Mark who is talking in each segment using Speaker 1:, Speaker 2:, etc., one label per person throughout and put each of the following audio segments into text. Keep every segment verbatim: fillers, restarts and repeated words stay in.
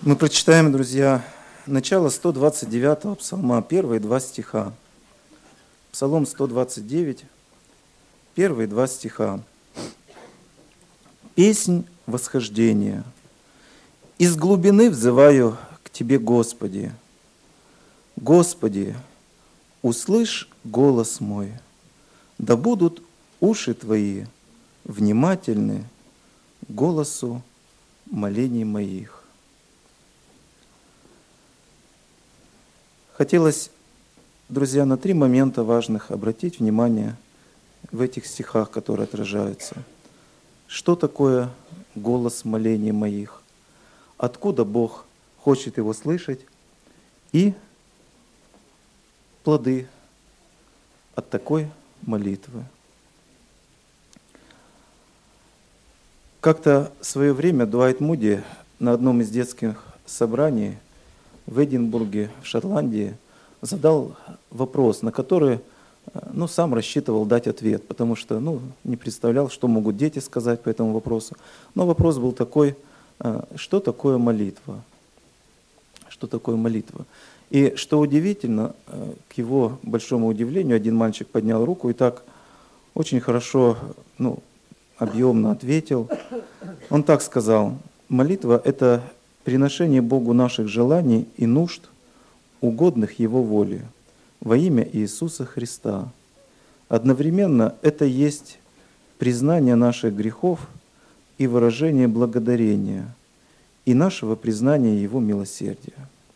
Speaker 1: Мы прочитаем, друзья, начало сто двадцать девятого псалма, первые два стиха. Псалом сто двадцать девять, первые два стиха. «Песнь восхождения. Из глубины взываю к Тебе, Господи. Господи, услышь голос мой, да будут уши Твои внимательны к голосу молений моих». Хотелось, друзья, на три момента важных обратить внимание в этих стихах, которые отражаются. Что такое голос молений моих? Откуда Бог хочет его слышать? И плоды от такой молитвы. Как-то в свое время Дуайт Муди на одном из детских собраний в Эдинбурге, в Шотландии, задал вопрос, на который ну, сам рассчитывал дать ответ, потому что ну, не представлял, что могут дети сказать по этому вопросу. Но вопрос был такой, что такое молитва? Что такое молитва? И что удивительно, к его большому удивлению, один мальчик поднял руку и так очень хорошо, ну, объемно ответил. Он так сказал: молитва – это приношение Богу наших желаний и нужд, угодных Его воле, во имя Иисуса Христа. Одновременно это есть признание наших грехов и выражение благодарения и нашего признания Его милосердия.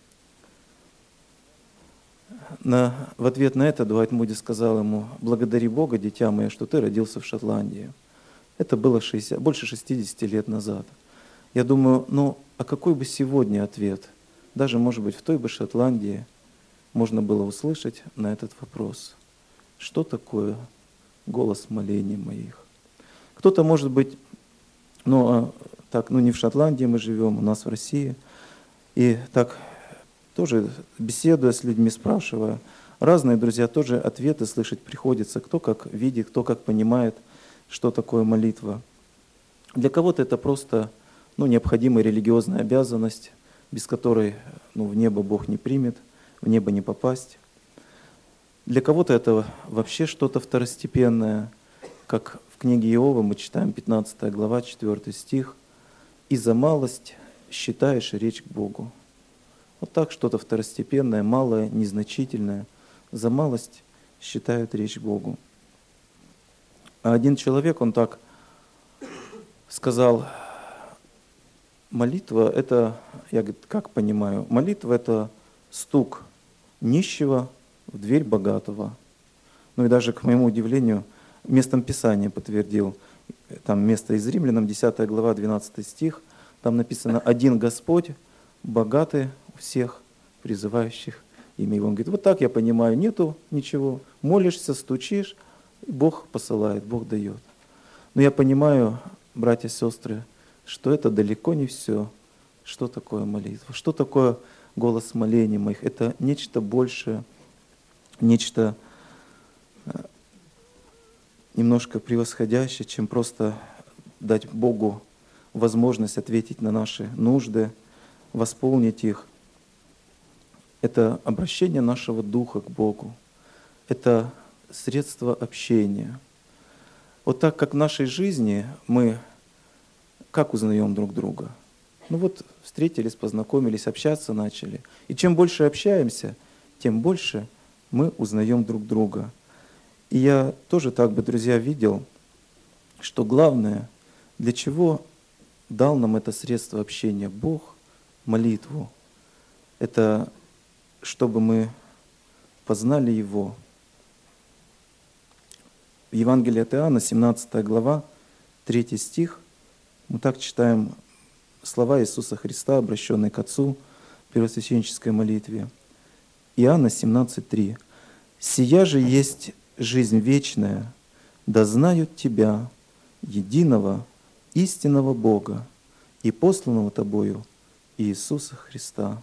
Speaker 1: На, в ответ на это Дуайт Муди сказал ему: «Благодари Бога, дитя мое, что ты родился в Шотландии». Это было шестьдесят, больше шестидесяти лет назад. Я думаю, ну, а какой бы сегодня ответ, даже, может быть, в той бы Шотландии, можно было услышать на этот вопрос? Что такое голос молений моих? Кто-то, может быть, ну, а, так, ну, не в Шотландии мы живем, у нас в России, и так тоже беседуя с людьми, спрашивая, разные, друзья, тоже ответы слышать приходится, кто как видит, кто как понимает, что такое молитва. Для кого-то это просто ну, необходимая религиозная обязанность, без которой ну, в небо Бог не примет, в небо не попасть. Для кого-то это вообще что-то второстепенное, как в книге Иова мы читаем пятнадцатая глава, четвёртый стих, «И за малость считаешь речь к Богу». Вот так что-то второстепенное, малое, незначительное, за малость считают речь к Богу. А один человек, он так сказал: молитва – это, я говорит, как понимаю, молитва – это стук нищего в дверь богатого. Ну и даже, к моему удивлению, местом Писания подтвердил. Там место из Римлянам, десятая глава, двенадцатый стих. Там написано: «Один Господь, богатый у всех призывающих имя Его». Он говорит, вот так я понимаю, нету ничего. Молишься, стучишь, Бог посылает, Бог дает. Но я понимаю, братья и сестры, что это далеко не все. Что такое молитва? Что такое голос молений моих? Это нечто большее, нечто немножко превосходящее, чем просто дать Богу возможность ответить на наши нужды, восполнить их. Это обращение нашего духа к Богу. Это средство общения. Вот так как в нашей жизни мы как узнаем друг друга? Ну вот встретились, познакомились, общаться начали. И чем больше общаемся, тем больше мы узнаем друг друга. И я тоже так бы, друзья, видел, что главное, для чего дал нам это средство общения Бог, молитву, это чтобы мы познали Его. В Евангелии от Иоанна, семнадцатая глава, третий стих, мы так читаем слова Иисуса Христа, обращенные к Отцу в первосвященнической молитве. Иоанна семнадцать три. «Сия же есть жизнь вечная, да знают Тебя, единого, истинного Бога и посланного Тобою Иисуса Христа».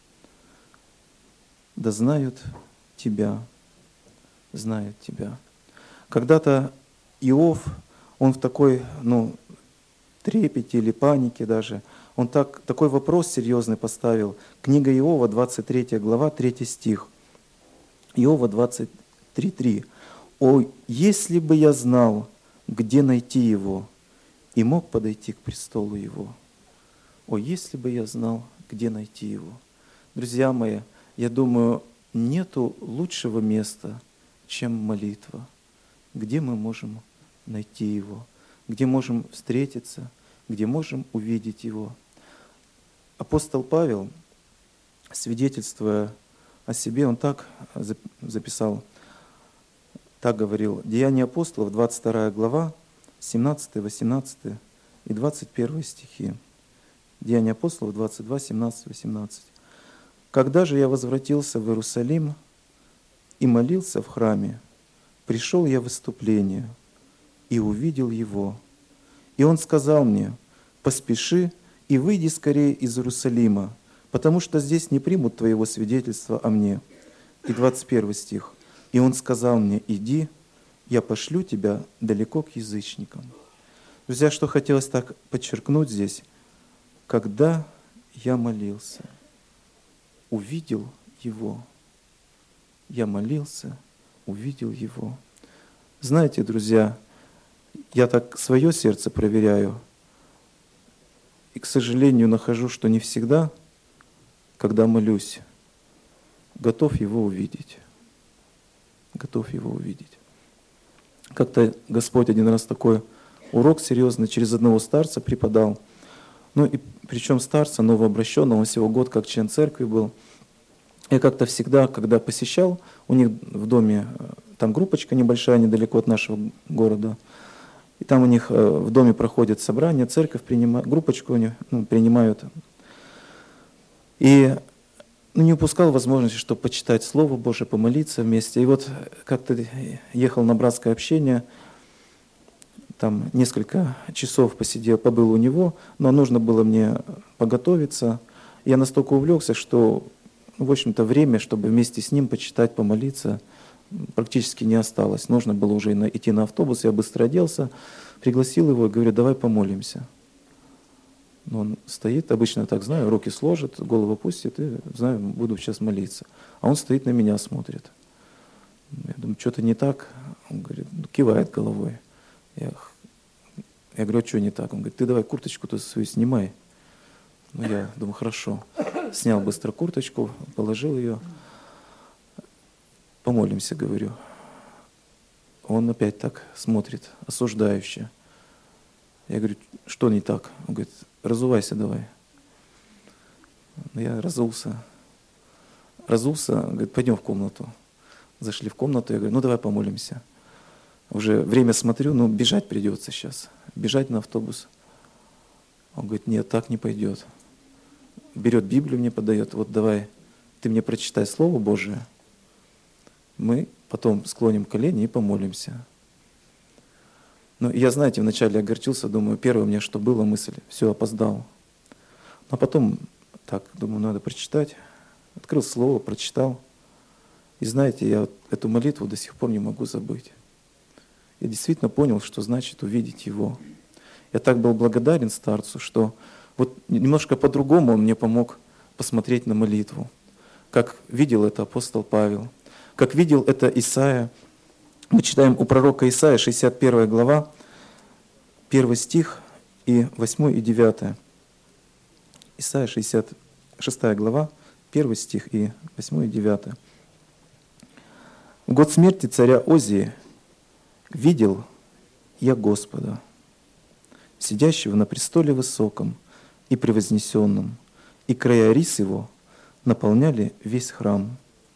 Speaker 1: Да знают Тебя, знают Тебя. Когда-то Иов, он в такой, ну, трепете или панике даже, он так, такой вопрос серьезный поставил. Книга Иова, двадцать третья глава, третий стих. Иова двадцать три три. «О, если бы я знал, где найти его, и мог подойти к престолу его». О, если бы я знал, где найти его. Друзья мои, я думаю, нету лучшего места, чем молитва, где мы можем найти его, где можем встретиться, где можем увидеть его. Апостол Павел, свидетельствуя о себе, он так записал, так говорил. Деяния апостолов, двадцать вторая глава, семнадцатый, восемнадцатый и двадцать первый стихи. Деяния апостолов, двадцать два, семнадцать, восемнадцать. «Когда же я возвратился в Иерусалим и молился в храме, пришел я в выступление и увидел его. И он сказал мне: поспеши и выйди скорее из Иерусалима, потому что здесь не примут твоего свидетельства о мне». И двадцать первый стих. «И он сказал мне: иди, я пошлю тебя далеко к язычникам». Друзья, что хотелось так подчеркнуть здесь, когда я молился, увидел его. Я молился, увидел его. Знаете, друзья, я так свое сердце проверяю, и, к сожалению, нахожу, что не всегда, когда молюсь, готов его увидеть. Готов его увидеть. Как-то Господь один раз такой урок серьезный через одного старца преподал. Ну и причем старца новообращенного, он всего год как член церкви был. Я как-то всегда, когда посещал, у них в доме, там группочка небольшая, недалеко от нашего города, и там у них в доме проходит собрание, церковь принимает, группочку у них ну, принимают. И ну, не упускал возможности, чтобы почитать Слово Божие, помолиться вместе. И вот как-то ехал на братское общение, там несколько часов посидел, побыл у него, но нужно было мне поготовиться. Я настолько увлекся, что, в общем-то, время, чтобы вместе с ним почитать, помолиться, практически не осталось. Нужно было уже идти на автобус, я быстро оделся, пригласил его и говорю: давай помолимся. Но он стоит, обычно так знаю, руки сложит, голову опустит, и знаю, буду сейчас молиться. А он стоит на меня, смотрит. Я думаю, что-то не так. Он говорит, кивает головой. Я, я говорю, а что не так? Он говорит, ты давай курточку-то свою снимай. Ну, я думаю, хорошо. Снял быстро курточку, положил ее. Помолимся, говорю. Он опять так смотрит, осуждающе. Я говорю, что не так? Он говорит, разувайся давай. Я разулся. Разулся, говорит, пойдем в комнату. Зашли в комнату, я говорю, ну давай помолимся. Уже время смотрю, ну бежать придется сейчас. Бежать на автобус. Он говорит, нет, так не пойдет. Берет Библию, мне подает, вот давай, ты мне прочитай Слово Божие. Мы потом склоним колени и помолимся. Ну, я, знаете, вначале огорчился, думаю, первое у меня что было, мысль, все, опоздал. А потом, так, думаю, надо прочитать. Открыл Слово, прочитал. И знаете, я вот эту молитву до сих пор не могу забыть. Я действительно понял, что значит увидеть Его. Я так был благодарен старцу, что вот немножко по-другому он мне помог посмотреть на молитву. Как видел это апостол Павел, как видел это Исаия. Мы читаем у пророка Исаия, шестьдесят первая глава, первый стих и восьмой и девятый. Исаия, шестьдесят шестая глава, первый стих и восьмой и девятый. В год смерти царя Озии видел я Господа, сидящего на престоле высоком и превознесенном, и края рис его наполняли весь храм.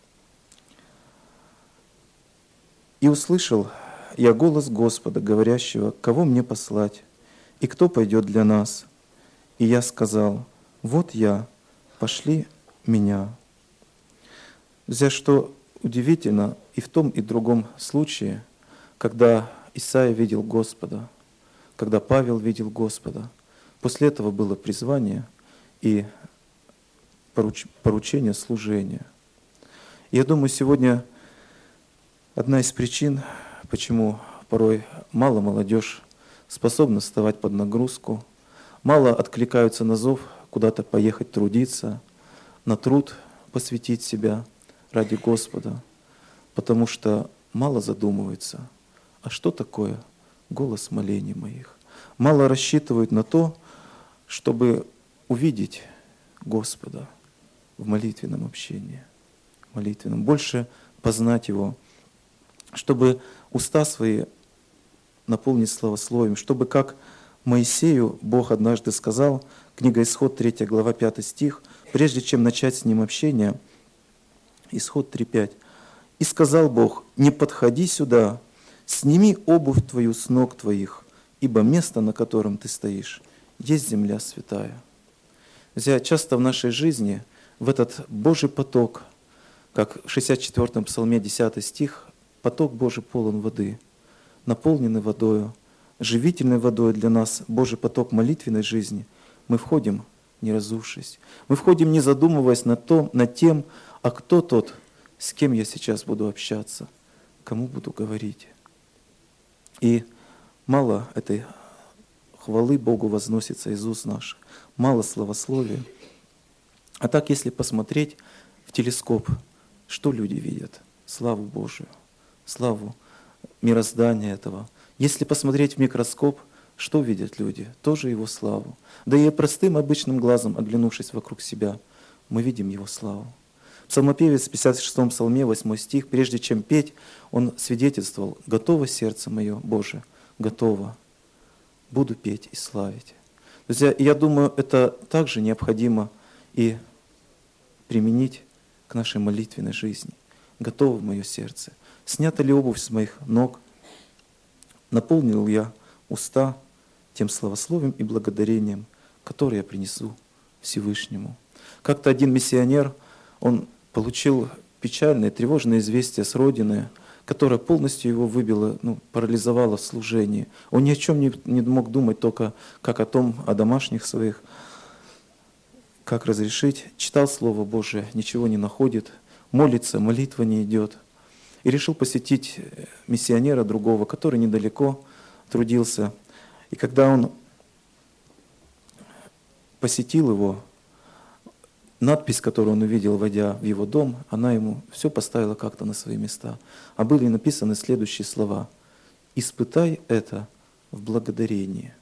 Speaker 1: И услышал я голос Господа, говорящего, кого мне послать, и кто пойдет для нас. И я сказал, вот я, пошли меня. Друзья, что удивительно, и в том, и в другом случае, когда Исаия видел Господа, когда Павел видел Господа, после этого было призвание и поручение служения. И я думаю, сегодня одна из причин, почему порой мало молодежь способна вставать под нагрузку, мало откликаются на зов куда-то поехать трудиться, на труд посвятить себя ради Господа, потому что мало задумываются, а что такое голос молений моих. Мало рассчитывают на то, чтобы увидеть Господа в молитвенном общении, молитвенном, больше познать Его, чтобы уста свои наполнить славословием, чтобы, как Моисею Бог однажды сказал, книга Исход, третья глава, пятый стих, прежде чем начать с ним общение, Исход три пять, «И сказал Бог, не подходи сюда, сними обувь твою с ног твоих, ибо место, на котором ты стоишь, есть земля святая». Друзья, часто в нашей жизни в этот Божий поток, как в шестьдесят четвёртом псалме, десятый стих, поток Божий полон воды, наполненный водою, живительной водой для нас, Божий поток молитвенной жизни, мы входим, не разувшись. Мы входим, не задумываясь над, том, над тем, а кто тот, с кем я сейчас буду общаться, кому буду говорить. И мало этой хвалы Богу возносится из уст наших, мало славословия. А так, если посмотреть в телескоп, что люди видят? Славу Божию, славу мироздания этого. Если посмотреть в микроскоп, что видят люди? Тоже Его славу. Да и простым обычным глазом, оглянувшись вокруг себя, мы видим Его славу. Псалмопевец в пятьдесят шестом псалме, восьмой стих, прежде чем петь, он свидетельствовал: «Готово сердце мое, Боже, готово, буду петь и славить». Друзья, я думаю, это также необходимо и применить к нашей молитвенной жизни. Готово мое сердце. Снята ли обувь с моих ног? Наполнил я уста тем славословием и благодарением, которое я принесу Всевышнему. Как-то один миссионер, он получил печальное, тревожное известие с родины, которое полностью его выбило, ну, парализовало в служении. Он ни о чем не, не мог думать, только как о том, о домашних своих, как разрешить. Читал Слово Божие, ничего не находит, молится, молитва не идет. И решил посетить миссионера другого, который недалеко трудился. И когда он посетил его, надпись, которую он увидел, войдя в его дом, она ему все поставила как-то на свои места. А были написаны следующие слова: «Испытай это в благодарении».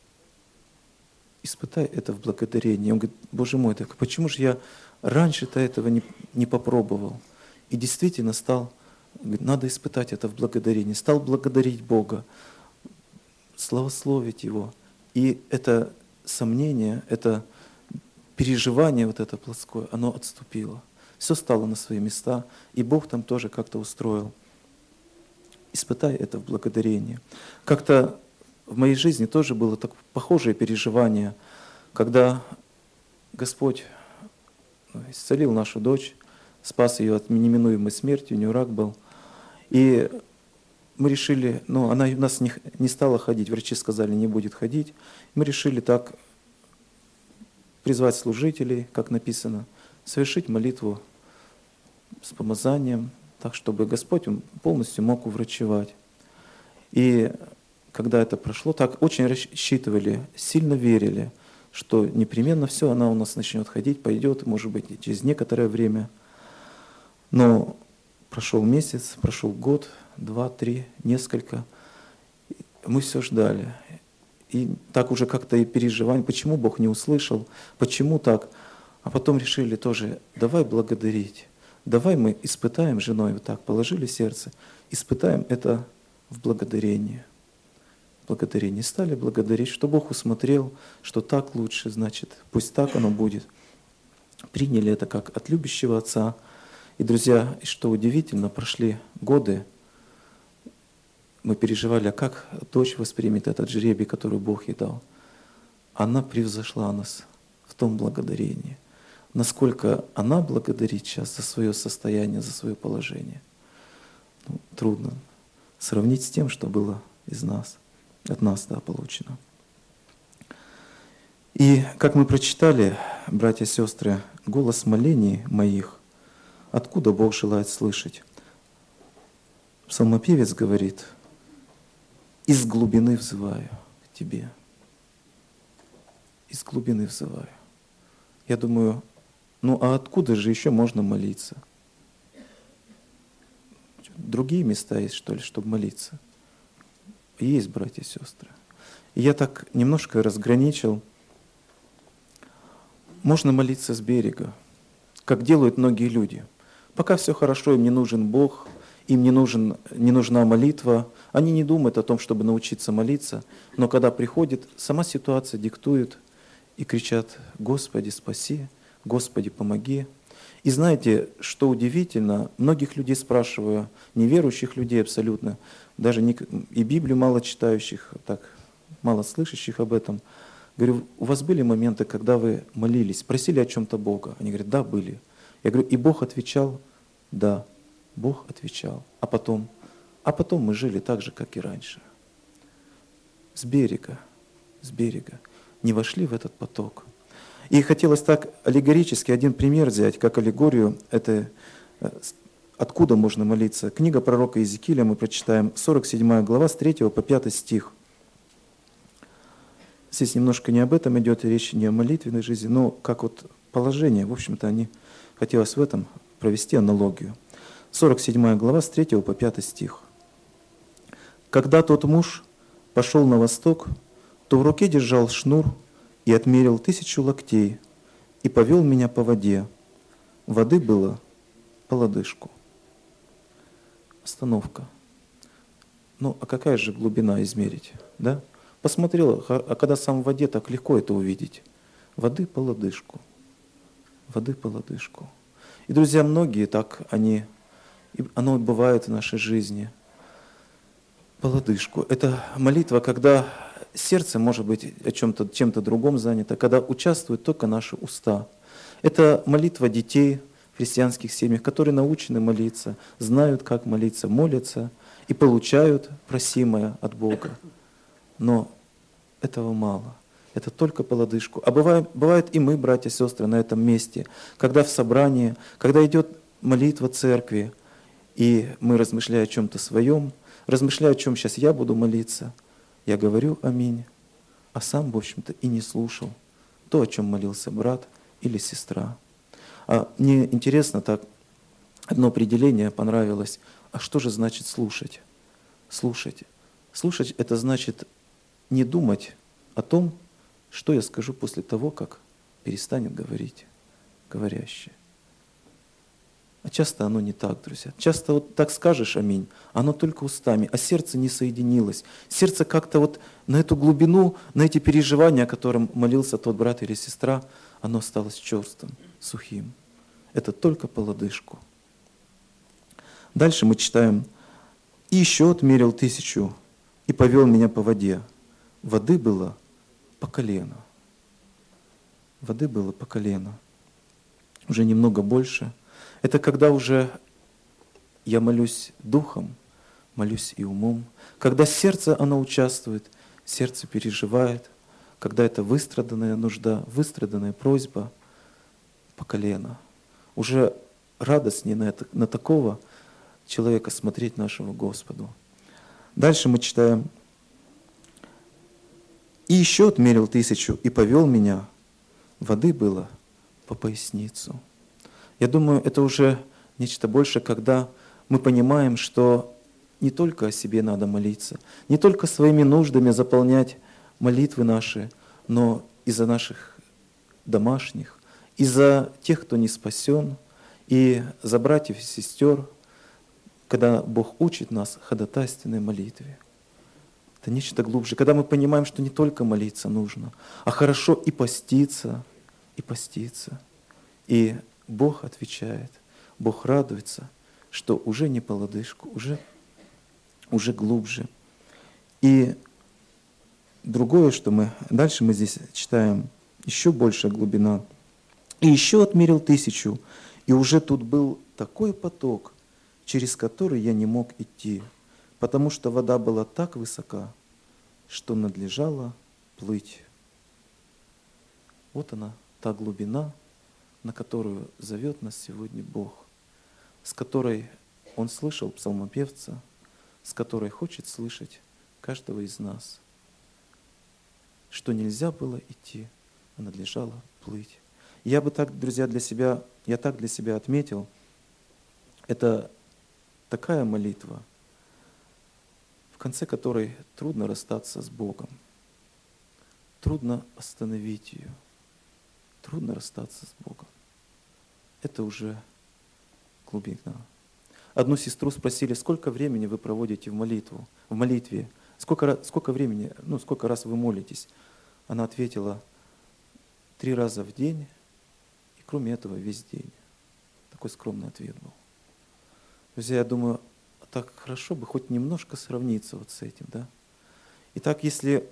Speaker 1: Испытай это в благодарении. Он говорит: Боже мой, так почему же я раньше-то этого не, не попробовал? И действительно стал, говорит, надо испытать это в благодарении. Стал благодарить Бога, славословить Его. И это сомнение, это переживание вот это плотское, оно отступило. Все стало на свои места, и Бог там тоже как-то устроил. Испытай это в благодарении. Как-то в моей жизни тоже было так похожее переживание, когда Господь исцелил нашу дочь, спас ее от неминуемой смерти, у нее рак был. И мы решили, ну, она у нас не, не стала ходить, врачи сказали, не будет ходить. Мы решили так призвать служителей, как написано, совершить молитву с помазанием, так, чтобы Господь полностью мог уврачевать. И когда это прошло, так очень рассчитывали, сильно верили, что непременно все, она у нас начнет ходить, пойдет, может быть, через некоторое время. Но прошел месяц, прошел год, два, три, несколько. Мы все ждали. И так уже как-то и переживаем, почему Бог не услышал, почему так. А потом решили тоже, давай благодарить. Давай мы испытаем с женой, вот так положили сердце, испытаем это в благодарении. Благодарение. Стали благодарить, что Бог усмотрел, что так лучше, значит, пусть так оно будет. Приняли это как от любящего Отца. И, друзья, что удивительно, прошли годы, мы переживали, а как дочь воспримет этот жребий, который Бог ей дал. Она превзошла нас в том благодарении. Насколько она благодарит сейчас за свое состояние, за свое положение. Ну, трудно сравнить с тем, что было из нас, от нас, да, получено. И как мы прочитали, братья и сестры, голос молений моих, откуда Бог желает слышать? Псалмопевец говорит: из глубины взываю к Тебе. из глубины взываю. Я думаю, ну а откуда же еще можно молиться? Другие места есть, что ли, чтобы молиться? Есть, братья и сестры. И я так немножко разграничил. Можно молиться с берега, как делают многие люди. Пока все хорошо, им не нужен Бог, им не, нужен, не нужна молитва, они не думают о том, чтобы научиться молиться, но когда приходит, сама ситуация диктует и кричат: «Господи, спаси! Господи, помоги!» И знаете, что удивительно, многих людей спрашиваю, неверующих людей абсолютно, даже не, и Библию мало читающих, так, мало слышащих об этом, говорю: у вас были моменты, когда вы молились, просили о чем-то Бога? Они говорят: да, были. Я говорю: и Бог отвечал? Да, Бог отвечал. А потом? А потом мы жили так же, как и раньше. С берега, с берега. Не вошли в этот поток. И хотелось так аллегорически один пример взять, как аллегорию. Это откуда можно молиться. Книга пророка Иезекииля, мы прочитаем, сорок седьмая глава, с третьего по пятый стих. Здесь немножко не об этом идет речь, не о молитвенной жизни, но как вот положение, в общем-то, они хотелось в этом провести аналогию. сорок седьмая глава, с третьего по пятый стих. «Когда тот муж пошел на восток, то в руке держал шнур и отмерил тысячу локтей и повел меня по воде. Воды было по лодыжку». Остановка. Ну, а какая же глубина измерить, да? Посмотрел, а когда сам в воде, так легко это увидеть. Воды по лодыжку. Воды по лодыжку. И, друзья, многие так, они, оно бывает в нашей жизни. По лодыжку. Это молитва, когда сердце, может быть, о чем-то, чем-то другом занято, когда участвуют только наши уста. Это молитва детей в христианских семьях, которые научены молиться, знают, как молиться, молятся и получают просимое от Бога. Но этого мало. Это только по лодыжку. А бывает, бывает и мы, братья и сестры, на этом месте, когда в собрании, когда идет молитва церкви, и мы, размышляя о чем-то своем, размышляя, о чем сейчас я буду молиться, я говорю «Аминь», а сам, в общем-то, и не слушал то, о чем молился брат или сестра. А мне интересно так, одно определение понравилось. А что же значит слушать? Слушать. Слушать — это значит не думать о том, что я скажу после того, как перестанет говорить говорящий. А часто оно не так, друзья. Часто вот так скажешь «Аминь», оно только устами, а сердце не соединилось. Сердце как-то вот на эту глубину, на эти переживания, о котором молился тот брат или сестра, оно осталось черствым, сухим. Это только по лодыжку. Дальше мы читаем: «И еще отмерил тысячу, и повел меня по воде. Воды было по колено». Воды было по колено. Уже немного больше. Это когда уже я молюсь духом, молюсь и умом. Когда сердце, оно участвует, сердце переживает. Когда это выстраданная нужда, выстраданная просьба по колено. Уже радостнее на, это, на такого человека смотреть нашему Господу. Дальше мы читаем: «И еще отмерил тысячу, и повел меня. Воды было по поясницу». Я думаю, это уже нечто большее, когда мы понимаем, что не только о себе надо молиться, не только своими нуждами заполнять молитвы наши, но и за наших домашних, и за тех, кто не спасен, и за братьев и сестер, когда Бог учит нас ходатайственной молитве. Это нечто глубже, когда мы понимаем, что не только молиться нужно, а хорошо и поститься, и поститься. И Бог отвечает, Бог радуется, что уже не по лодыжку, уже, уже глубже. И другое, что мы, дальше мы здесь читаем, еще большая глубина. «И еще отмерил тысячу, и уже тут был такой поток, через который я не мог идти, потому что вода была так высока, что надлежало плыть». Вот она, та глубина, на которую зовет нас сегодня Бог, с которой Он слышал псалмопевца, с которой хочет слышать каждого из нас, что нельзя было идти, надлежало плыть. Я бы так, друзья, для себя, я так для себя отметил, это такая молитва, в конце которой трудно расстаться с Богом, трудно остановить ее, трудно расстаться с Богом. Это уже глубина. Одну сестру спросили, сколько времени вы проводите в молитву, в молитве, сколько, сколько времени, ну, сколько раз вы молитесь. Она ответила, три раза в день, и кроме этого весь день. Такой скромный ответ был. Друзья, я думаю, так хорошо бы хоть немножко сравниться вот с этим, да? Итак, если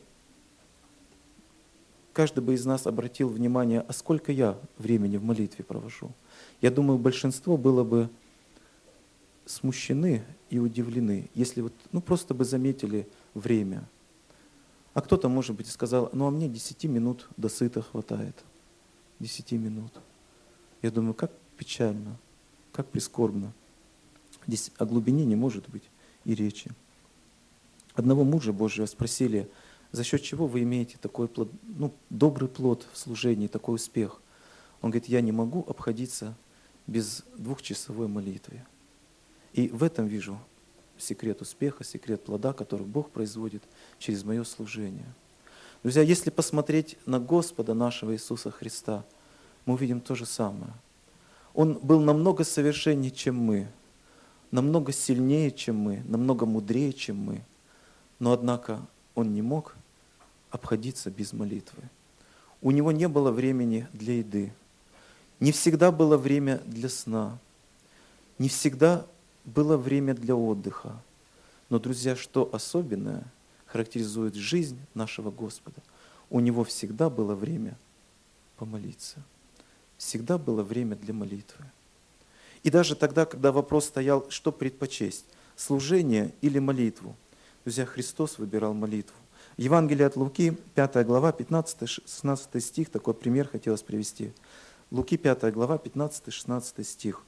Speaker 1: каждый бы из нас обратил внимание, а сколько я времени в молитве провожу, я думаю, большинство было бы смущены и удивлены, если вот, ну, просто бы заметили время. А кто-то, может быть, сказал, ну, а мне десяти минут до сыта хватает. Десяти минут. Я думаю, как печально, как прискорбно. Здесь о глубине не может быть и речи. Одного мужа Божьего спросили, за счет чего вы имеете такой плод, ну, добрый плод в служении, такой успех? Он говорит, я не могу обходиться без двухчасовой молитвы. И в этом вижу секрет успеха, секрет плода, который Бог производит через мое служение. Друзья, если посмотреть на Господа нашего Иисуса Христа, мы увидим то же самое. Он был намного совершеннее, чем мы, намного сильнее, чем мы, намного мудрее, чем мы. Но, однако, Он не мог обходиться без молитвы. У Него не было времени для еды. Не всегда было время для сна. Не всегда было время для отдыха. Но, друзья, что особенное характеризует жизнь нашего Господа? У Него всегда было время помолиться. Всегда было время для молитвы. И даже тогда, когда вопрос стоял, что предпочесть, служение или молитву, друзья, Христос выбирал молитву. Евангелие от Луки, пятая глава, пятнадцатый-шестнадцатый стих, такой пример хотелось привести. Луки, пятая глава, пятнадцатый-шестнадцатый стих.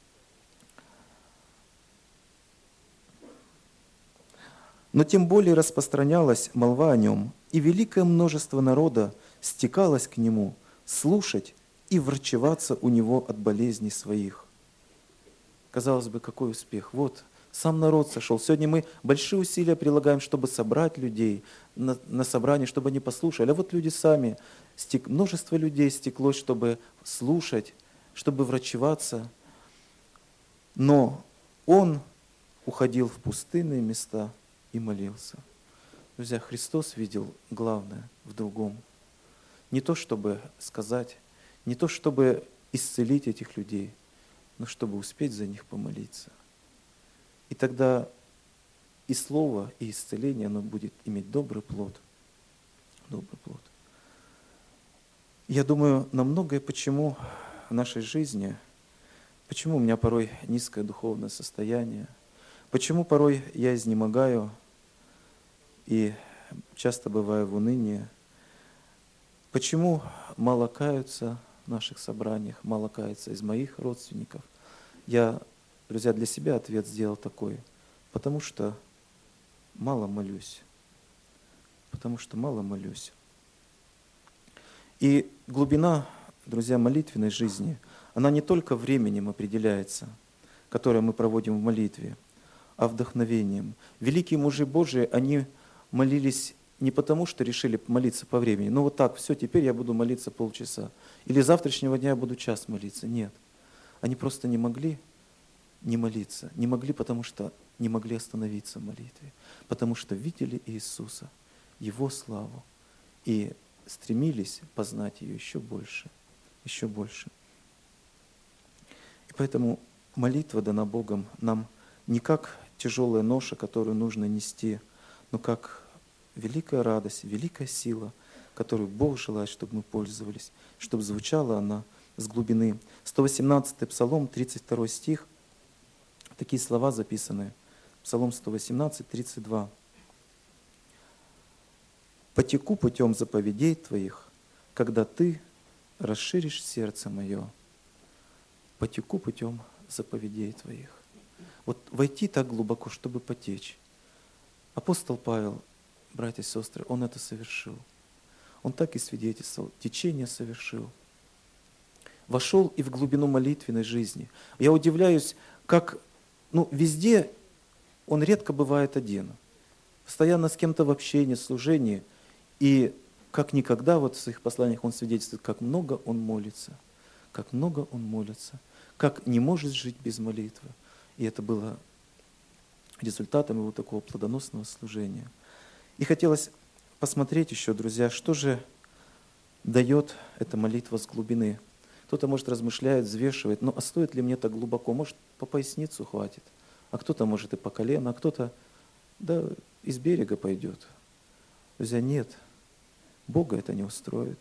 Speaker 1: Но тем более распространялась молва о нем, и великое множество народа стекалось к нему слушать и врачеваться у него от болезней своих. Казалось бы, какой успех. Вот, сам народ сошел. Сегодня мы большие усилия прилагаем, чтобы собрать людей на, на собрание, чтобы они послушали. А вот люди сами, стек, множество людей стеклось, чтобы слушать, чтобы врачеваться. Но он уходил в пустынные места и молился. Друзья, Христос видел главное в другом. Не то, чтобы сказать, не то, чтобы исцелить этих людей, но чтобы успеть за них помолиться. И тогда и слово, и исцеление, оно будет иметь добрый плод. Добрый плод. Я думаю, на многое почему в нашей жизни, почему у меня порой низкое духовное состояние, почему порой я изнемогаю и часто бываю в унынии, почему мало каются в наших собраниях, мало каются из моих родственников. Я, друзья, для себя ответ сделал такой, потому что мало молюсь, потому что мало молюсь. И глубина, друзья, молитвенной жизни, она не только временем определяется, которое мы проводим в молитве, а вдохновением. Великие мужи Божии, они молились не потому, что решили молиться по времени. Ну вот так, все, теперь я буду молиться полчаса. Или завтрашнего дня я буду час молиться. Нет. Они просто не могли не молиться. Не могли, потому что не могли остановиться в молитве. Потому что видели Иисуса, Его славу. И стремились познать ее еще больше. Еще больше. И поэтому молитва дана Богом нам не как тяжелая ноша, которую нужно нести, но как великая радость, великая сила, которую Бог желает, чтобы мы пользовались, чтобы звучала она с глубины. сто восемнадцатый Псалом, тридцать второй стих, такие слова записаны. Псалом сто восемнадцать, тридцать два. «Потеку путем заповедей Твоих, когда Ты расширишь сердце мое». Потеку путем заповедей Твоих. Вот войти так глубоко, чтобы потечь. Апостол Павел, братья и сестры, он это совершил. Он так и свидетельствовал, течение совершил. Вошел и в глубину молитвенной жизни. Я удивляюсь, как ну, везде он редко бывает один. Постоянно с кем-то в общении, служении. И как никогда вот в своих посланиях он свидетельствует, как много он молится. Как много он молится. Как не может жить без молитвы. И это было результатом его такого плодоносного служения. И хотелось посмотреть еще, друзья, что же дает эта молитва с глубины. Кто-то, может, размышляет, взвешивает, ну а стоит ли мне так глубоко? Может, по поясницу хватит, а кто-то, может, и по колено, а кто-то, да, из берега пойдет. Друзья, нет, Бога это не устроит.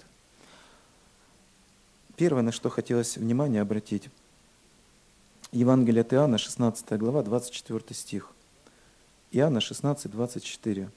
Speaker 1: Первое, на что хотелось внимание обратить, Евангелие от Иоанна, шестнадцатая глава, двадцать четвёртый стих. Иоанна шестнадцать, двадцать четыре.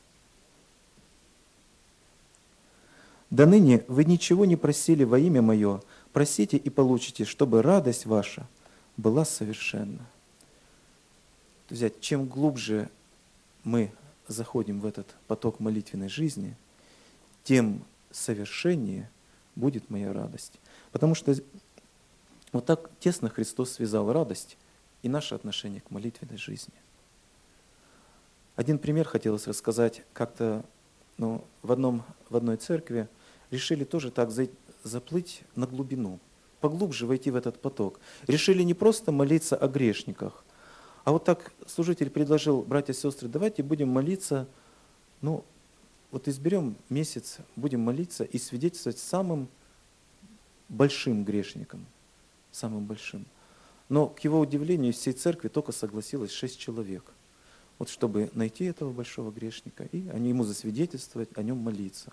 Speaker 1: «Да ныне вы ничего не просили во имя Мое, просите и получите, чтобы радость ваша была совершенна». Друзья, чем глубже мы заходим в этот поток молитвенной жизни, тем совершеннее будет моя радость. Потому что вот так тесно Христос связал радость и наше отношение к молитвенной жизни. Один пример хотелось рассказать. Как-то ну, в, одном, в одной церкви решили тоже так заплыть на глубину, поглубже войти в этот поток. Решили не просто молиться о грешниках, а вот так служитель предложил: братья и сестры, давайте будем молиться, ну, вот изберем месяц, будем молиться и свидетельствовать самым большим грешникам, самым большим. Но, к его удивлению, из всей церкви только согласилось шесть человек. Вот чтобы найти этого большого грешника и о нему засвидетельствовать, о нем молиться.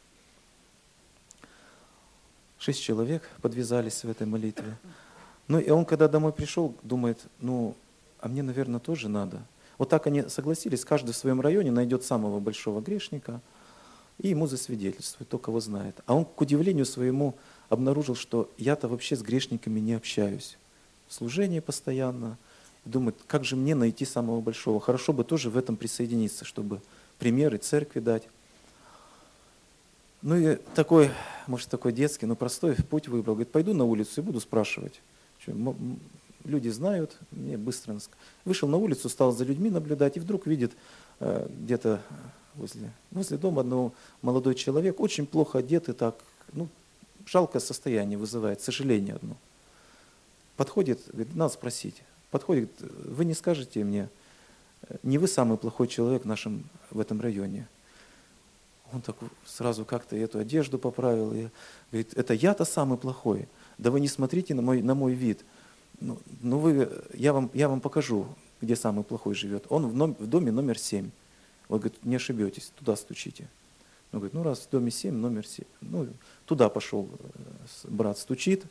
Speaker 1: Шесть человек подвязались в этой молитве. Ну и он, когда домой пришел, думает, ну, а мне, наверное, тоже надо. Вот так они согласились, каждый в своем районе найдет самого большого грешника и ему засвидетельствует, кто кого знает. А он, к удивлению своему, обнаружил, что я-то вообще с грешниками не общаюсь. В служении постоянно. Думает, как же мне найти самого большого? Хорошо бы тоже в этом присоединиться, чтобы примеры церкви дать. Ну и такой, может, такой детский, но простой путь выбрал. Говорит, пойду на улицу и буду спрашивать. Люди знают, мне быстро... Вышел на улицу, стал за людьми наблюдать, и вдруг видит э, где-то возле, возле дома одного молодой человек, очень плохо одетый, так, ну, жалкое состояние вызывает, сожаление одно. Подходит, говорит, надо спросить. Подходит, вы не скажете мне, не вы самый плохой человек в нашем, в этом районе. Он так сразу как-то эту одежду поправил. И говорит, это я-то самый плохой. Да вы не смотрите на мой, на мой вид. Ну, ну вы, я, вам, я вам покажу, где самый плохой живет. Он в, ном, в доме номер семь. Вот говорит, не ошибетесь, туда стучите. Он говорит, ну раз в доме семь, номер семь. Ну, туда пошел брат, стучит.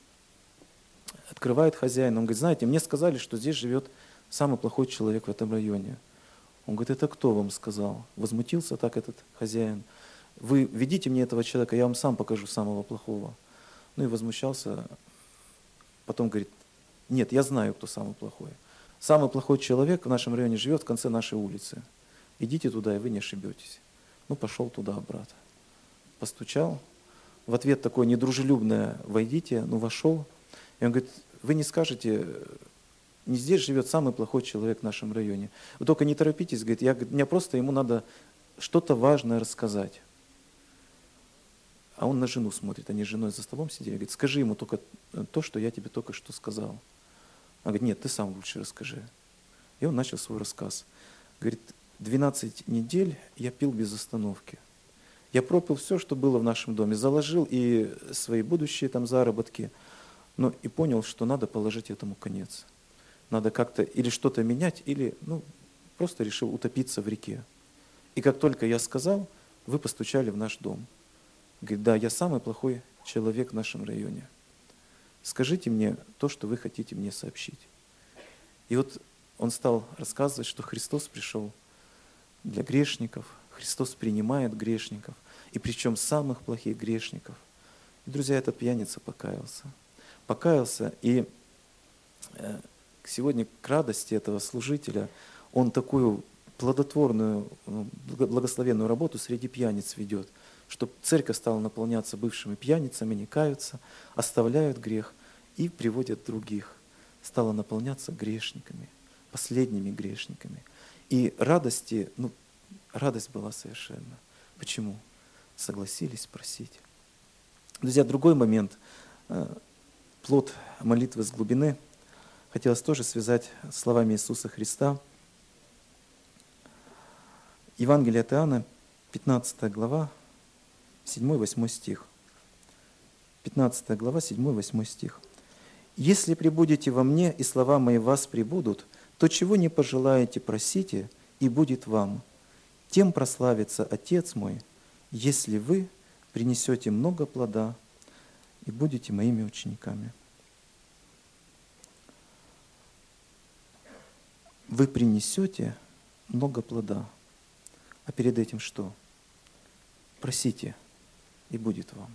Speaker 1: Открывает хозяин, он говорит, знаете, мне сказали, что здесь живет самый плохой человек в этом районе. Он говорит, это кто вам сказал? Возмутился так этот хозяин. Вы ведите мне этого человека, я вам сам покажу самого плохого. Ну и возмущался. Потом говорит, нет, я знаю, кто самый плохой. Самый плохой человек в нашем районе живет в конце нашей улицы. Идите туда, и вы не ошибетесь. Ну, пошел туда, брат. Постучал. В ответ такое недружелюбное, войдите, ну, вошел. И он говорит, вы не скажете, не здесь живет самый плохой человек в нашем районе. Вы только не торопитесь, говорит, я, мне просто ему надо что-то важное рассказать. А он на жену смотрит, они с женой за столом сидели. Говорит, скажи ему только то, что я тебе только что сказал. Он говорит, нет, ты сам лучше расскажи. И он начал свой рассказ. Говорит, двенадцать недель я пил без остановки. Я пропил все, что было в нашем доме, заложил и свои будущие там заработки. Но и понял, что надо положить этому конец. Надо как-то или что-то менять, или ну, просто решил утопиться в реке. И как только я сказал, вы постучали в наш дом. Говорит, да, я самый плохой человек в нашем районе. Скажите мне то, что вы хотите мне сообщить. И вот он стал рассказывать, что Христос пришел для грешников, Христос принимает грешников, и причем самых плохих грешников. И, друзья, этот пьяница покаялся. Покаялся, и сегодня к радости этого служителя он такую плодотворную, благословенную работу среди пьяниц ведет. чтобы церковь стала наполняться бывшими пьяницами, не каются, оставляют грех и приводят других. Стала наполняться грешниками, последними грешниками. И радости, ну, радость была совершенно. Почему? Согласились просить. Друзья, другой момент, плод молитвы с глубины, хотелось тоже связать с словами Иисуса Христа. Евангелие от Иоанна, пятнадцатая глава, седьмой-восьмой стих. пятнадцатая глава, седьмой-восьмой стих. «Если пребудете во мне, и слова мои в вас пребудут, то чего не пожелаете, просите, и будет вам. Тем прославится Отец мой, если вы принесете много плода и будете моими учениками». Вы принесете много плода. А перед этим что? Просите, и будет вам.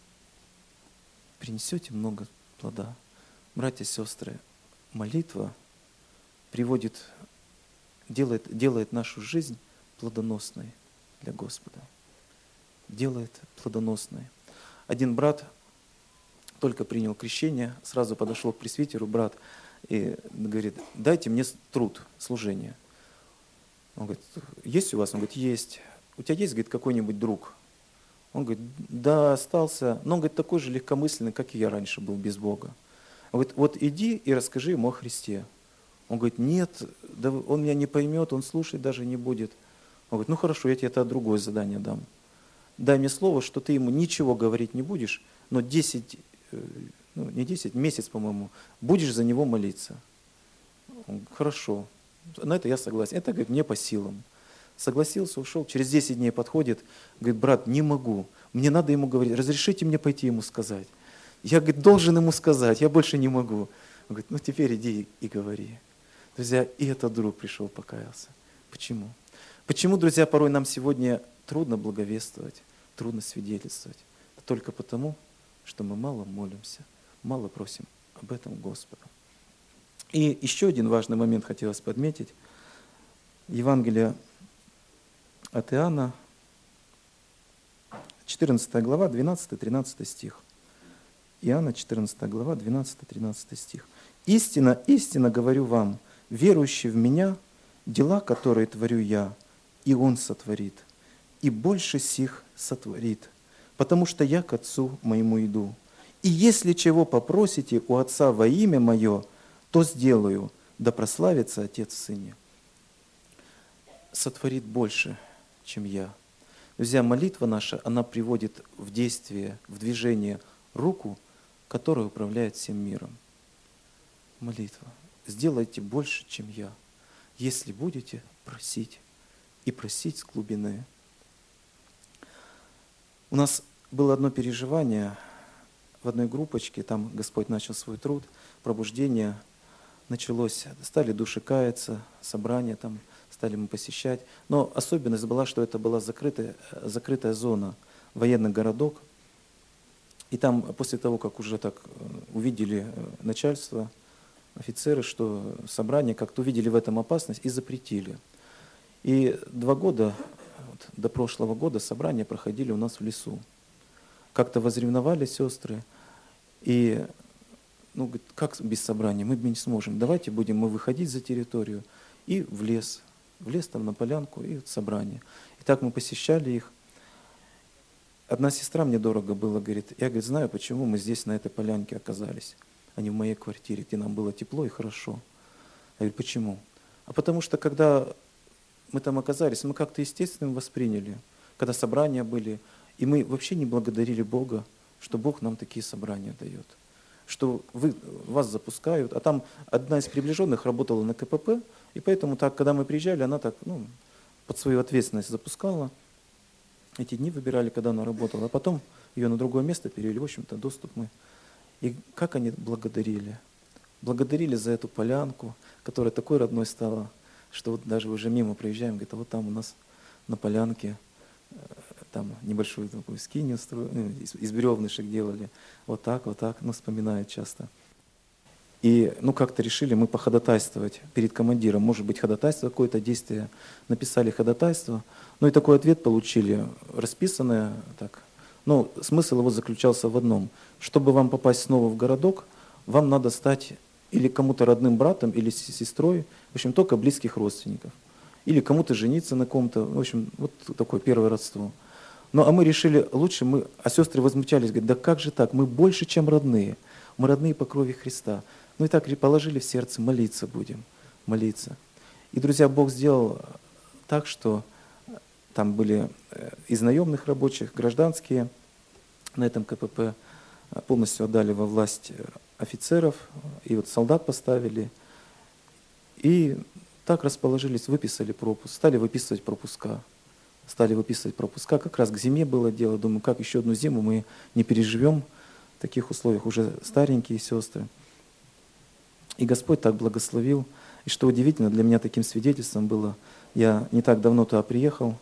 Speaker 1: Принесете много плода. Братья и сестры, молитва приводит, делает, делает нашу жизнь плодоносной для Господа. Делает плодоносной. Один брат только принял крещение, сразу подошел к пресвитеру, брат, и говорит: дайте мне труд, служение. Он говорит: есть у вас? Он говорит: есть. У тебя есть, говорит, какой-нибудь друг? Он говорит: да, остался. Но он, говорит, такой же легкомысленный, как и я раньше был, без Бога. Он говорит: вот иди и расскажи ему о Христе. Он говорит: нет, да он меня не поймет, он слушать даже не будет. Он говорит: ну хорошо, я тебе это другое задание дам. Дай мне слово, что ты ему ничего говорить не будешь, но десять, ну не десять, месяц, по-моему, будешь за него молиться. Он говорит: хорошо. На это я согласен. Это, говорит, мне по силам. Согласился, ушел. Через десять дней подходит, говорит: брат, не могу. Мне надо ему говорить. Разрешите мне пойти ему сказать. Я, говорит, должен ему сказать. Я больше не могу. Он говорит: ну теперь иди и говори. Друзья, и этот друг пришел, покаялся. Почему? Почему, друзья, порой нам сегодня трудно благовествовать, трудно свидетельствовать? Только потому, что мы мало молимся, мало просим об этом Господа. И еще один важный момент хотелось подметить. Евангелие от Иоанна, четырнадцатая глава, двенадцатый-тринадцатый стих. Иоанна, четырнадцатая глава, двенадцатый-тринадцатый стих. «Истинно, истинно говорю вам, верующий в Меня, дела, которые творю Я, и Он сотворит, и больше сих сотворит, потому что Я к Отцу Моему иду. И если чего попросите у Отца во имя Мое, то сделаю, да прославится Отец в Сыне». Сотворит больше, чем я. Друзья, молитва наша, она приводит в действие, в движение руку, которая управляет всем миром. Молитва. Сделайте больше, чем я, если будете просить, и просить с глубины. У нас было одно переживание в одной группочке, там Господь начал свой труд, пробуждение началось, стали души каяться, собрания там стали мы посещать. Но особенность была, что это была закрытая, закрытая зона, военный городок. И там после того, как уже так увидели начальство, офицеры, что собрание, как-то увидели в этом опасность и запретили. И два года, вот, до прошлого года собрания проходили у нас в лесу. Как-то возревновали сестры, и ну, говорит, как без собрания, мы не сможем, давайте будем мы выходить за территорию и в лес, в лес там на полянку и вот собрание. И так мы посещали их. Одна сестра мне дорого было, говорит, я, говорит, знаю, почему мы здесь на этой полянке оказались, а не в моей квартире, где нам было тепло и хорошо. Я говорю: почему? А потому что когда мы там оказались, мы как-то естественно восприняли, когда собрания были, и мы вообще не благодарили Бога, что Бог нам такие собрания дает, что вы, вас запускают, а там одна из приближенных работала на ка пэ пэ, и поэтому так, когда мы приезжали, она так, ну, под свою ответственность запускала. Эти дни выбирали, когда она работала, а потом ее на другое место перевели, в общем-то, доступ мы. И как они благодарили? Благодарили за эту полянку, которая такой родной стала, что вот даже уже мимо проезжаем, говорит, а вот там у нас на полянке там небольшую такую скинию строили, из, из бревнышек делали, вот так, вот так, ну, вспоминают часто. И ну, как-то решили мы походатайствовать перед командиром. Может быть, ходатайство какое-то действие. Написали ходатайство. Ну и такой ответ получили, расписанное так. Но смысл его заключался в одном. Чтобы вам попасть снова в городок, вам надо стать или кому-то родным братом, или сестрой, в общем, только близких родственников. Или кому-то жениться на ком-то, в общем, вот такое первое родство. Ну а мы решили, лучше мы, а сестры возмущались, говорят, да как же так, мы больше, чем родные, мы родные по крови Христа. Ну и так положили в сердце, молиться будем, молиться. И, друзья, Бог сделал так, что там были из наемных рабочих, гражданские на этом ка пэ пэ, полностью отдали во власть офицеров, и вот солдат поставили. И так расположились, выписали пропуск, стали выписывать пропуска. Стали выписывать пропуска. Как раз к зиме было дело. Думаю, как еще одну зиму мы не переживем в таких условиях, уже старенькие сестры. И Господь так благословил. И что удивительно, для меня таким свидетельством было, я не так давно туда приехал,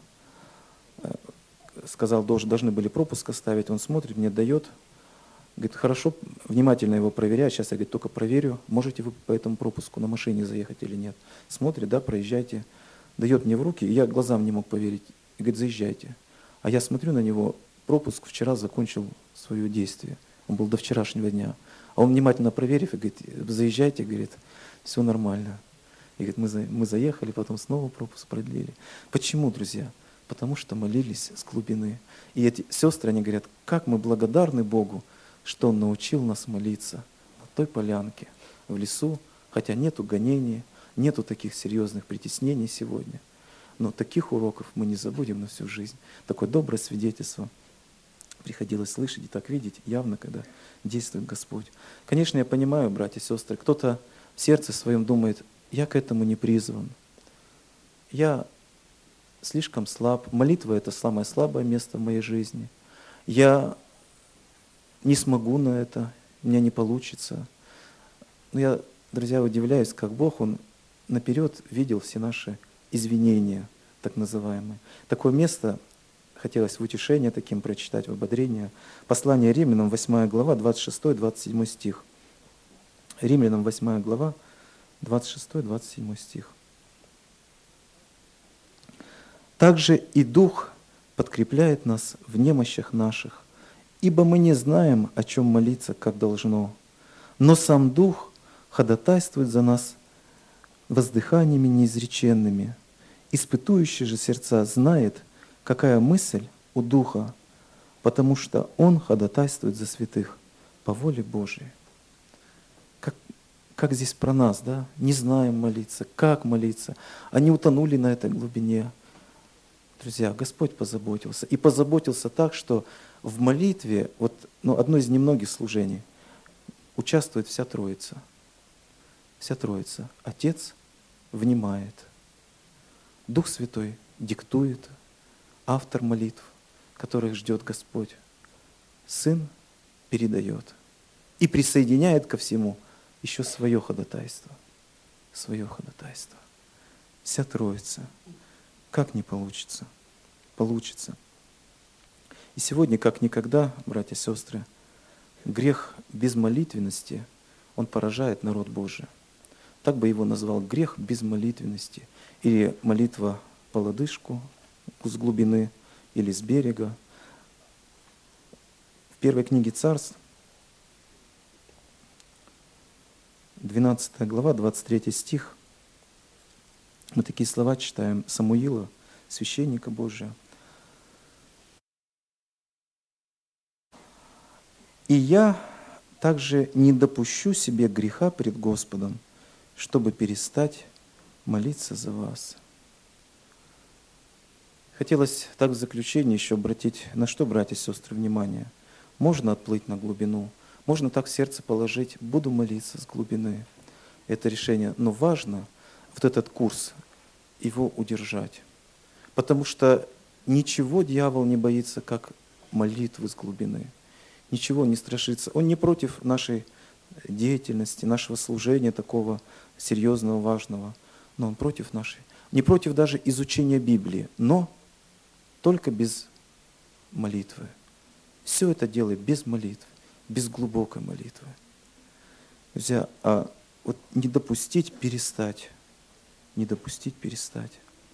Speaker 1: сказал, должны были пропуск оставить, он смотрит, мне дает, говорит, хорошо, внимательно его проверяю, сейчас я, говорит, только проверю, можете вы по этому пропуску на машине заехать или нет. Смотрит, да, проезжайте, дает мне в руки, и я глазам не мог поверить, и говорит, заезжайте. А я смотрю на него, пропуск вчера закончил свое действие, он был до вчерашнего дня. А он внимательно проверив, и говорит, заезжайте, говорит, все нормально. И говорит, мы, за, мы заехали, потом снова пропуск продлили. Почему, друзья? Потому что молились с глубины. И эти сестры, они говорят, как мы благодарны Богу, что Он научил нас молиться на той полянке, в лесу, хотя нету гонений, нету таких серьезных притеснений сегодня. Но таких уроков мы не забудем на всю жизнь. Такое доброе свидетельство приходилось слышать и так видеть явно, когда действует Господь. Конечно, я понимаю, братья и сестры, кто-то в сердце своем думает, я к этому не призван. Я слишком слаб. Молитва — это самое слабое место в моей жизни. Я не смогу на это, у меня не получится. Но я, друзья, удивляюсь, как Бог, Он наперед видел все наши извинения, так называемые. Такое место, хотелось в утешение таким прочитать, в ободрение. Послание Римлянам, восьмая глава, двадцать шестой двадцать седьмой стих. Римлянам, восьмая глава, двадцать шестой двадцать седьмой стих. Также и Дух подкрепляет нас в немощах наших, ибо мы не знаем, о чем молиться, как должно. Но сам Дух ходатайствует за нас воздыханиями неизреченными. Испытующий же сердца знает, какая мысль у Духа, потому что Он ходатайствует за святых по воле Божией. Как, как здесь про нас, да? Не знаем молиться, как молиться. Они утонули на этой глубине. Друзья, Господь позаботился. И позаботился так, что в молитве, вот, ну, одно из немногих служений, участвует вся Троица. Вся Троица. Отец внимает. Дух Святой диктует. Автор молитв, которых ждет Господь. Сын передает. И присоединяет ко всему еще свое ходатайство. Свое ходатайство. Вся Троица. Как не получится? Получится. И сегодня, как никогда, братья и сестры, грех безмолитвенности, он поражает народ Божий. Так бы его назвал грех безмолитвенности. Или молитва по лодыжку с глубины, или с берега. В первой книге Царств, двенадцатая глава, двадцать третий стих, мы такие слова читаем Самуила, священника Божия. «И я также не допущу себе греха пред Господом, чтобы перестать молиться за вас». Хотелось так в заключение еще обратить, на что, братья и сестры, внимание. Можно отплыть на глубину, можно так в сердце положить, буду молиться с глубины. Это решение, но важно вот этот курс, его удержать. Потому что ничего дьявол не боится, как молитвы с глубины. Ничего не страшится. Он не против нашей деятельности, нашего служения такого серьезного, важного, но он против нашей. Не против даже изучения Библии, но только без молитвы. Все это делай без молитвы, без глубокой молитвы. Друзья, а вот не допустить перестать, не допустить перестать.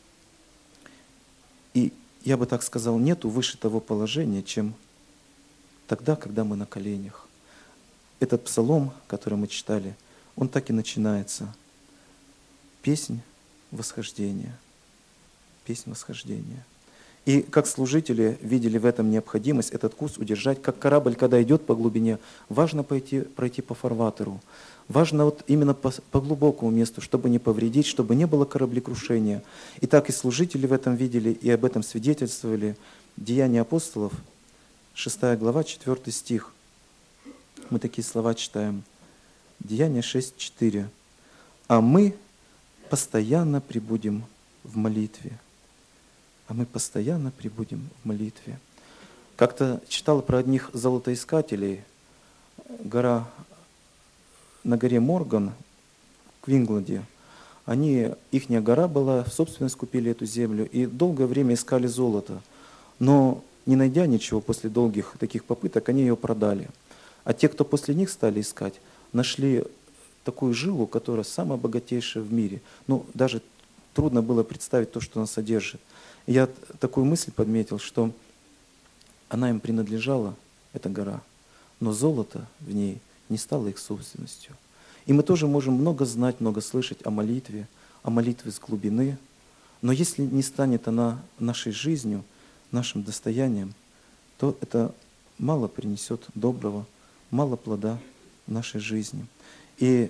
Speaker 1: И я бы так сказал, нету выше того положения, чем тогда, когда мы на коленях. Этот псалом, который мы читали, он так и начинается. Песнь восхождения. Песнь восхождения. И как служители видели в этом необходимость этот курс удержать, как корабль, когда идет по глубине, важно пойти, пройти по фарватеру. Важно вот именно по, по глубокому месту, чтобы не повредить, чтобы не было кораблекрушения. И так и служители в этом видели, и об этом свидетельствовали. Деяния апостолов, шестая глава, четвёртый стих. Мы такие слова читаем. Деяния шесть, четыре. «А мы постоянно пребудем в молитве». А мы постоянно пребудем в молитве. Как-то читал про одних золотоискателей. Гора, на горе Морган, в Квинсленде. Они, ихняя гора была, в собственность купили эту землю и долгое время искали золото. Но не найдя ничего после долгих таких попыток, они ее продали. А те, кто после них стали искать, нашли такую жилу, которая самая богатейшая в мире. Ну, даже трудно было представить то, что она содержит. И я такую мысль подметил, что она им принадлежала, эта гора, но золото в ней не стало их собственностью. И мы тоже можем много знать, много слышать о молитве, о молитве с глубины, но если не станет она нашей жизнью, нашим достоянием, то это мало принесет доброго, мало плода в нашей жизни. И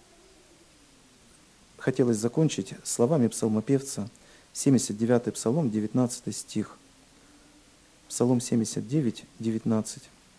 Speaker 1: хотелось закончить словами псалмопевца, семьдесят девятый псалом, девятнадцатый стих. Псалом семьдесят девять, девятнадцать.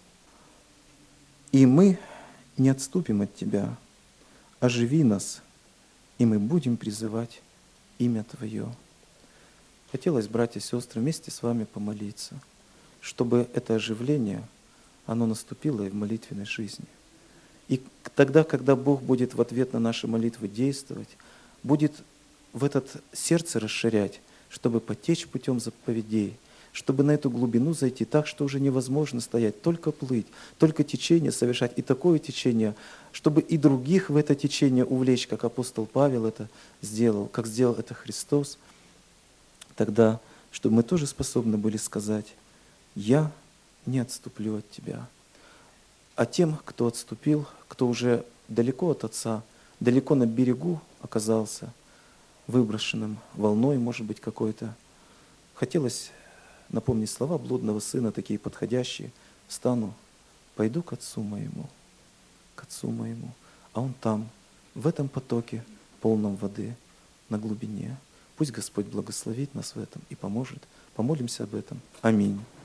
Speaker 1: «И мы не отступим от Тебя, оживи нас, и мы будем призывать имя Твое». Хотелось, братья и сестры, вместе с вами помолиться, чтобы это оживление, оно наступило и в молитвенной жизни. И тогда, когда Бог будет в ответ на наши молитвы действовать, будет в этот сердце расширять, чтобы потечь путем заповедей, чтобы на эту глубину зайти так, что уже невозможно стоять, только плыть, только течение совершать. И такое течение, чтобы и других в это течение увлечь, как апостол Павел это сделал, как сделал это Христос, тогда, чтобы мы тоже способны были сказать: «Я не отступлю от Тебя». А тем, кто отступил, кто уже далеко от Отца, далеко на берегу оказался, выброшенным волной, может быть, какой-то. Хотелось напомнить слова блудного сына, такие подходящие. «Встану, пойду к отцу моему, к отцу моему». А он там, в этом потоке, полном воды, на глубине. Пусть Господь благословит нас в этом и поможет. Помолимся об этом. Аминь.